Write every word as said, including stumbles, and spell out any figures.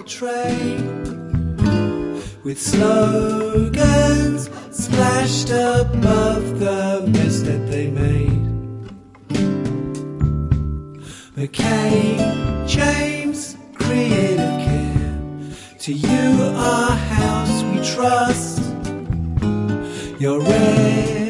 a train with slogans splashed above the mess that they made. McCain, James, creative care. To you our house we trust. You're ready